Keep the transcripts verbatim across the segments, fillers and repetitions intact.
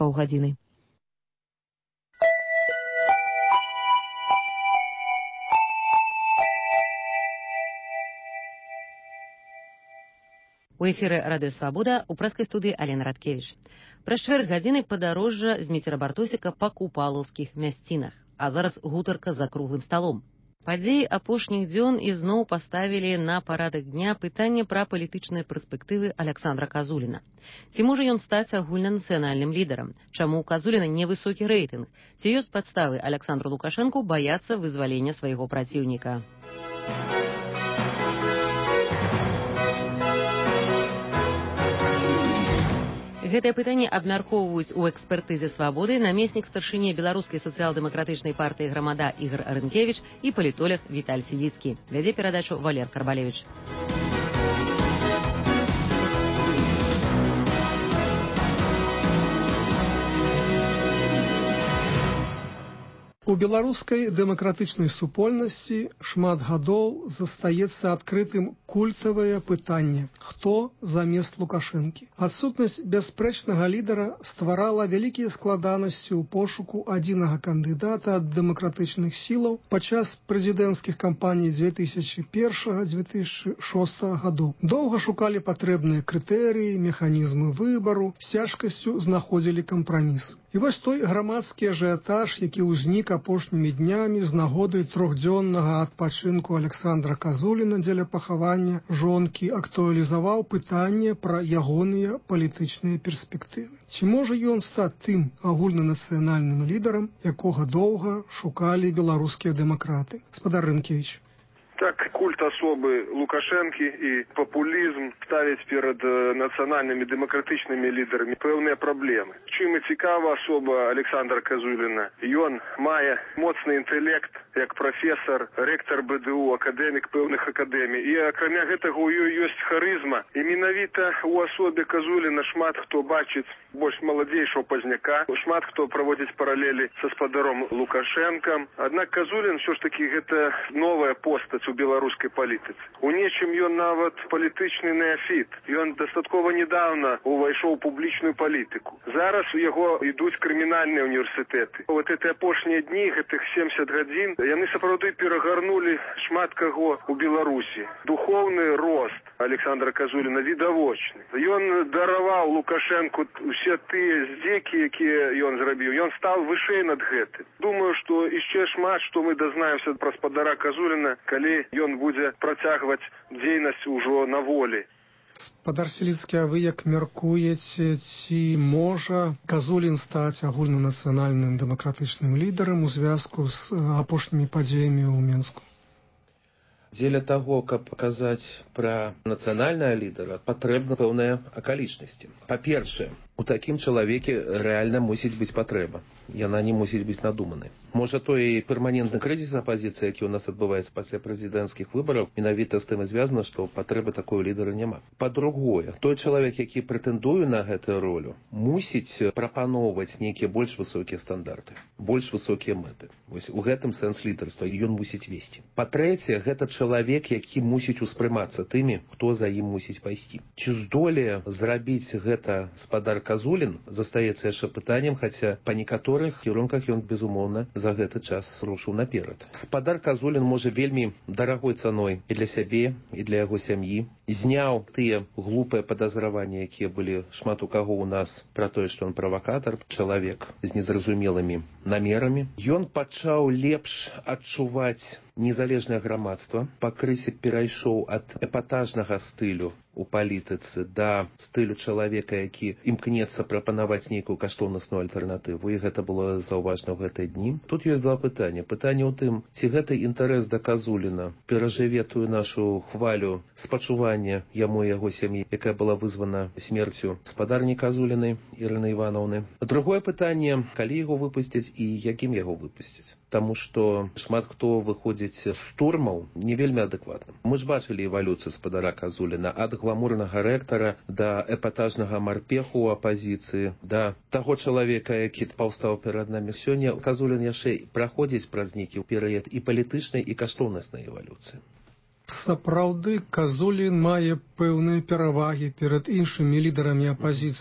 паўгадзіны. У эфіры радыё «Свабода» у прэскай студыі Алена Радкевіч. Праз чвэрць гадзіны падарожжа з Міцера Бартосіка па купалаўскіх мясцінах. А зараз гутарка за круглым сталом. Падзеі апошніх дзён ізноў паставілі на парадак дня пытанне пра палітычныя перспектывы Аляксандра Казуліна. Ці можа ён стаць агульнанацыянальным лідарам? Чаму ў Казуліна невысокі рэйтынг? Ці ёсць падставы Аляксандру Лукашэнку баяцца вызвалення свайго праціўніка? Гэтае пытанне абмяркоўваюць у экспертызе «Свабоды» намеснік старшыні беларускай сацыял-дэмакратычнай партыі «Грамада» Ігор Рынкевіч і палітолог Віталь Сідзіцкі. Вядзе перадачу Валер Карбалевіч. У беларускай дэмакратычнай супольнасці шмат гадоў застаецца адкрытым культавае пытанне: хто замест Лукашэнкі? Адсутнасць бясспрэчнага лідара стварала вялікія складанасці ў пошуку адзінага кандыдата ад дэмакратычных сілаў падчас прэзідэнцкіх кампаній дзве тысячы першага - дзве тысячы шостага гадоў. Доўга шукалі патрэбныя крытэрыі, механізмы выбару, з цяжкасцю знаходзілі кампраміс. І вось той грамадскі ажыятаж, які ўзнік апошнімі днямі з нагоды трохдзённага адпачынку Аляксандра Казуліна дзеля пахавання жонкі, актуалізаваў пытанне пра ягоныя палітычныя перспектывы. Ці можа ён стаць тым агульнанацыянальным лідарам, якога доўга шукалі беларускія дэмакраты? Гаспадар Рынкевіч. Так, культ особы Лукашэнкі і папулізм ставяць перад нацыянальнымі дэмакратычнымі лідарамі пэўныя праблемы. Чым і цікава асоба Аляксандра Казуліна. Ён мае моцны інтэлект, як прафесар, рэктар бэ дэ у, акадэмік пэўных акадэмій. І акрамя гэтага ў ёй ёсць харызма. І менавіта ў асобе Казуліна шмат хто бачыць больш маладзейшого пазняка, шмат хто праводзіць паралелі са спадаром Лукашэнкам. Аднак Казулін ўсё ж такі гэта новая постаць у беларускай палітыцы. У нечым ён нават палітычны неафіт. Ён дастаткова недавно увайшоў у публічную палітыку. Зараз у яго ідуць крымінальныя універсітэты. Вот эти апошнія дні, гэтых семьдесят гадзін, яны сапраўды перагарнулі шмат каго у Беларусі. Духоўны рост Аляксандра Казуліна відавочны. Ён дараваў Лукашэнку усе тыя здзекі, якія ён зрабіў. Ён стаў вышэй над гэтым. Думаю, што яшчэ шмат, што мы дазнаемся пра спадара Казуліна, калі ён будзе працягваць дзейнасць ужо на волі. Гаспадар Сідзіцкі, а вы як мяркуеце, ці можа Казулін стаць агульнанацыянальным дэмакратычным лідарам у звязку з апошнімі падзеямі ў Мінску? Дзеля таго, каб казаць пра нацыянальнага лідара, патрэбна пэўныя акалічнасці. Па-першае, у такім чалавеке рэальна мусіць быць патрэба. Яна не мусіць быць надуманай. Можа, той перманентны крызіс апазіцыі, які ў нас адбываецца пасля прэзідэнцкіх выбараў, менавіта з тым і звязана, што патрэбы такой лідара няма. Па-другое, той чалавек, які прэтэндуе на гэтую ролю, мусіць прапаноўваць нейкія больш высокія стандарты, больш высокія мэты. Вось у гэтым сэнс лідарства, ён мусіць весці. Па-трэцяе, гэта чалавек, які мусіць успрымацца тымі, хто за ім мусіць пайсці. Ці здолее зрабіць гэта спадар Казулін, застаецца яшчэ пытаннем, хаця па некаторых кірунках ён, безумоўна, за гэты час рушыў наперад. Спадар Казулін можа вельмі дарагой цаной і для сябе, і для яго сям'і. Зняў тыя глупыя падазраванні, якія былі шмат у каго ў нас пра тое, што ён правакатар, чалавек з незразумелымі намерамі. Ён пачаў лепш адчуваць незалежнае грамадства, пакрысе перайшоў ад эпатажнага стылю у палітыцы да стылю чалавека, які імкнецца прапанаваць нейкую каштоўнасную альтэрнатыву, і гэта было заўважна ў гэтыя дні. Тут ёсць два пытання. Пытанне ў тым, ці гэты інтарэс да Казуліна перажыве тую нашу хвалю спачування яму і яго сям'і, якая была вызвана смерцю спадарні Казулінай Ірыны Івановны. Другое пытанне, калі яго выпусцяць і якім яго выпусцяць. Таму што шмат хто выходзіць з штурмаў не вельмі адэкватным. Мы ж бачылі эвалюцыю спадара Казуліна ад гламурнага рэктара да эпатажнага марпеху ў апазіцыі, да таго чалавека, які паўстаў перад намі. Сёння Казулін яшчэ праходзіць праз нейкі перыяд і палітычнай, і каштоўнаснай эвалюцыі. Сапраўды, Казулін мае пэўныя перавагі перад іншымі лідарамі апазіцыі.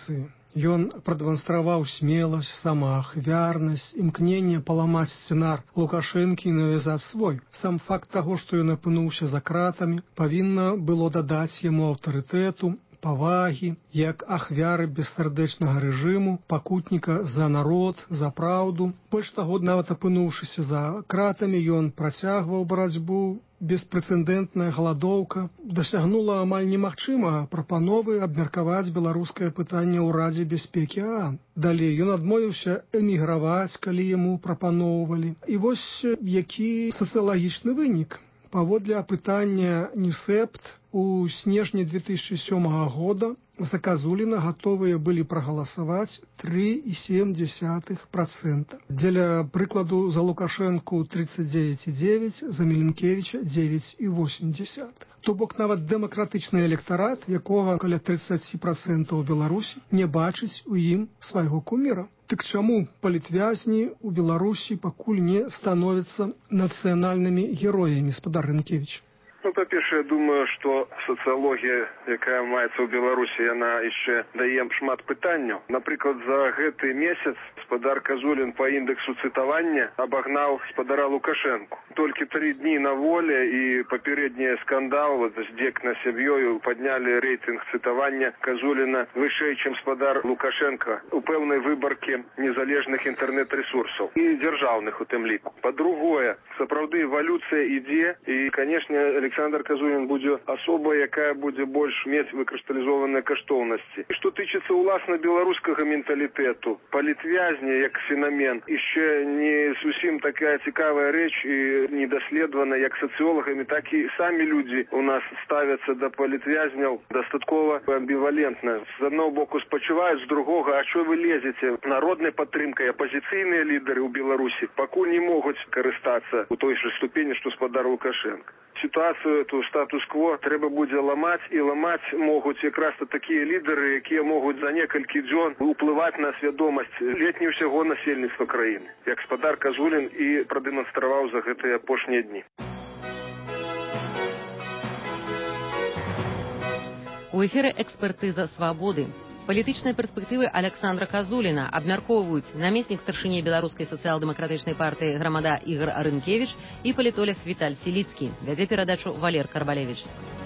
Ён прадэманстраваў смеласць, самах, вярнасць, імкненне паламаць сцэнар Лукашэнкі і навязаць свой. Сам факт таго, што ён апынуўся за кратамі, павінна было дадаць яму аўтарытэту, павагі, як ахвяры бессардэчнага рэжыму, пакутніка за народ, за праўду. Больш таго, нават апынуўшыся за кратамі, ён працягваў барацьбу. Беспрэцэдэнтная галадоўка дасягнула амаль немагчымага прапановы абмеркаваць беларускае пытанне ў Радзе бяспекі ААН. Далей ён адмовіўся эміграваць, калі яму прапаноўвалі. І вось які сацыялагічны вынік. Паводле апытання НІСЭПТ у снежні две тысячи сёмага года за Казуліна гатовыя былі прагаласаваць тры і сем дзесятых працэнта. Дзеля прыкладу за Лукашэнку тридцать девять и девять, за Міленкевіча девять и восемь десятых. То бок нават дэмакратычны электарат, якога каля тридцать працэнтаў у Беларусі, не бачыць у ім свайго куміра. Дык чаму палітвязні ў Беларусі пакуль не становяцца нацыянальнымі героямі, спадар Рынкевіч? Ну, па-першае, я думаю, што сацыялогія, якая маецца ў Беларусі, яна яшчэ дае шмат пытанняў. Напрыклад, за гэты месяц спадар Казулін па індэксу цытавання абагнаў спадара Лукашэнку. Толькі тры дні на воле і папярэдні скандал вот, здзек на сяб'ёю паднялі рэйтынг цытавання Казуліна вышэй, чым спадар Лукашэнка у пэўнай выбаркі незалежных інтэрнэт-рэсурсаў і дзяржаўных у тым ліку. Па-другое, сапраўды эвалюцыя ідзе і, канешне, Александр Казулін будзе асоба, якая будзе больш мець выкрысталізованыя каштоўнасці. І што тычыцца ўласна беларускага менталітэту, палітвязні як феномен, яшчэ не зусім такая цікавая рэч і недаследавана як сацыолагамі, так і самі людзі у нас ставяцца да палітвязняў дастаткова амбівалентна. З аднаго боку спачуваюць, з другога, а що вы лезеце? Народнай падтрымкай апазіцыйныя лідары ў Беларусі пакуль не могуць карыстацца у той же ступені, што спадар Лукашенко. Сітуацыю эту статус-кво трэба будзе ламаць, і ламаць могуць якраз такія лідары, якія могуць за некалькі дзён уплываць на свядомасць летні ўсяго насельніцтва краіны, як спадар Казулін і прадэманстраваў за гэтыя апошнія дні. У эфіры экспертыза свабоды. Палітычныя перспектывы Александра Казуліна абмяркоўваюць намеснік старшыні беларускай сацыял-дэмакратычнай партыі «Грамада» Ігор Рынкевіч і палітолог Віталь Селіцкі. Вядзе перадачу Валер Карбалевіч.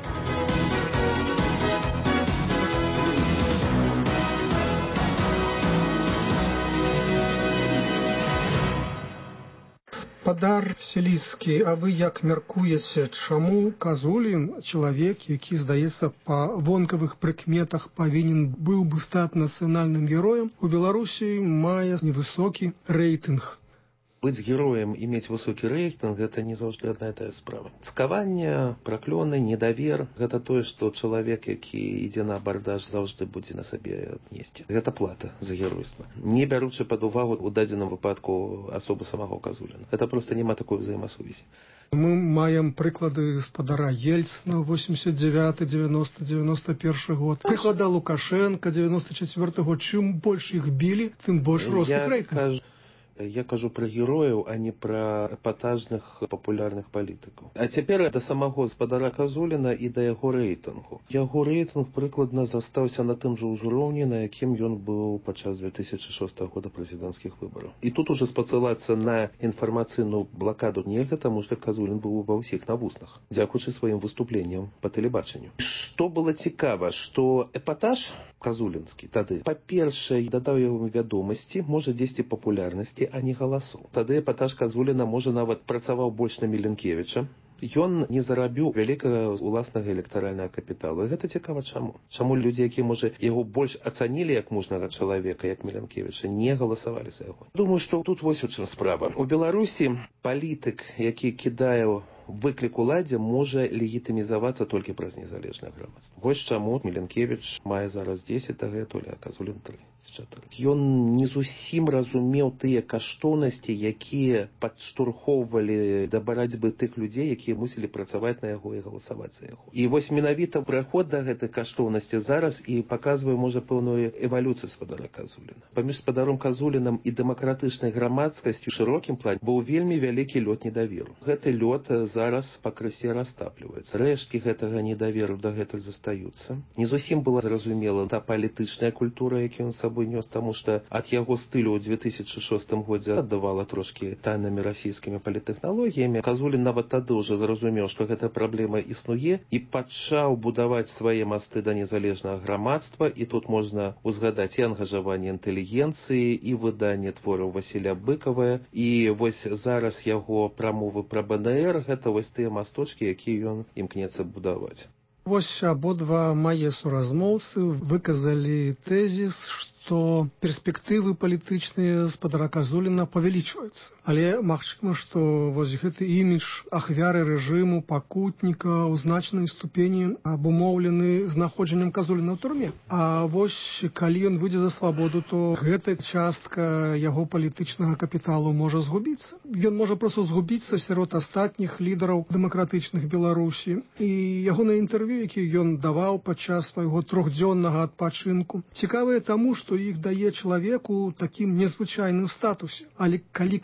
Спадар Селіцкі, а вы як мяркуеце, чаму Казулін, чалавек, які, здаецца, па вонкавых прыкметах павінен быў бы стаць нацыянальным героем, у Беларусі мае невысокі рэйтынг? Быць героем і мець высокі рэйтынг – гэта не заўжды адна і тая справа. Цкаванне, праклёны, недавер – гэта тое, што чалавек, які ідзе на абардаж, заўжды будзе на сабе несці. Гэта плата за геройства. Не бяручы пад увагу ў дадзеным выпадку асобу самого Казуліна. Гэта проста няма такой взаемасувязі. Мы маем прыклады спадара Ельцына восемьдесят девятый, девяносто, девяносто первый год. Прыклада Лукашенка девяносто четвёртый год. Чым больш іх білі, тым больш рос іх рэйтынг. Я кажу пра герояў, а не пра эпатажных папулярных палітыкаў. А цяпер да самого спадара Казуліна і да яго рэйтынгу. Яго рэйтынг прыкладна застаўся на тым жа ўзроўні, на якім ён быў падчас две тысячи шостого года прэзідэнцкіх выбараў. І тут уже спасылацца на інфармацыйную блакаду нельга, таму што Казулін быў ва ўсіх на вуснах, дзякуючы сваім выступленням па тэлебачанню. Што было цікава, што эпатаж казулінскі тады, па-першае, дадаў яго вядомасці, можа дзесьці папулярнасці, а не галасоў. Тады эпатаж Казуліна, можа, нават працаваў больш на Міленкевіча. Ён не зарабіў вялікага уласнага электаральнага капіталу. І гэта цікава чаму. Чаму людзі, якія, можа, яго больш ацанілі як мужнага чалавека, як Міленкевіча, не галасавалі за яго. Думаю, што тут вось у чым справа. У Беларусі палітык, які кідае выклік уладзе, можа легітымізавацца толькі праз незалежнае грамадства. Вось чаму Міленкевіч мае зараз дзесяць дагэтуль, а Казулін тридцать чатыры. Ён не зусім разумеў тыя каштоўнасці, якія падштурхоўвалі да барацьбы тых людзей, якія мусілі працаваць на яго і галасаваць за яго. І вось менавіта прыход да гэтай каштоўнасці зараз і паказвае, можа, пэўную эвалюцыю спадара Казуліна. Паміж спадаром Казулінам і дэмакратычнай грамадскасцю ў шырокім плане быў вельмі вялікі лёд недаверу. Гэты лёд зараз пакрысе растапліваецца. Рэшткі гэтага недаверу дагэтуль застаюцца. Не зусім была зразумела та палітычная культура, якую ён сабраў сабой нёс, таму што ад яго стылю ў две тысячы шостым годзе аддавала трошкі тайнымі расійскімі палітэхналогіямі. Казулін нават тады ўжо зразумеў, што гэта праблема існуе і пачаў будаваць свае масты да незалежнага грамадства, і тут можна узгадаць і ангажаванне інтэлігенцыі, і выданне твораў Васіля Быкава, і вось зараз яго прамовы пра БНР – гэта вось тыя масточкі, якія ён імкнецца будаваць. Вось абодва мае суразмоўцы выказалі тэзіс, што перспектывы палітычныя спадара Казуліна павялічваюцца. Але магчыма, што вось гэты імідж ахвяры рэжыму, пакутніка ў значнай ступені абумоўлены знаходжаннем Казуліна ў турме. А вось калі ён выйдзе за свабоду, то гэта частка яго палітычнага капіталу можа згубіцца. Ён можа проста згубіцца сярод астатніх лідараў дэмакратычных Беларусі. І ягонае інтэрв'ю, які ён даваў падчас свайго трохдзённага адпачынку, цікавае таму, што іх дае чалавеку такім незвычайным статусе. Але калі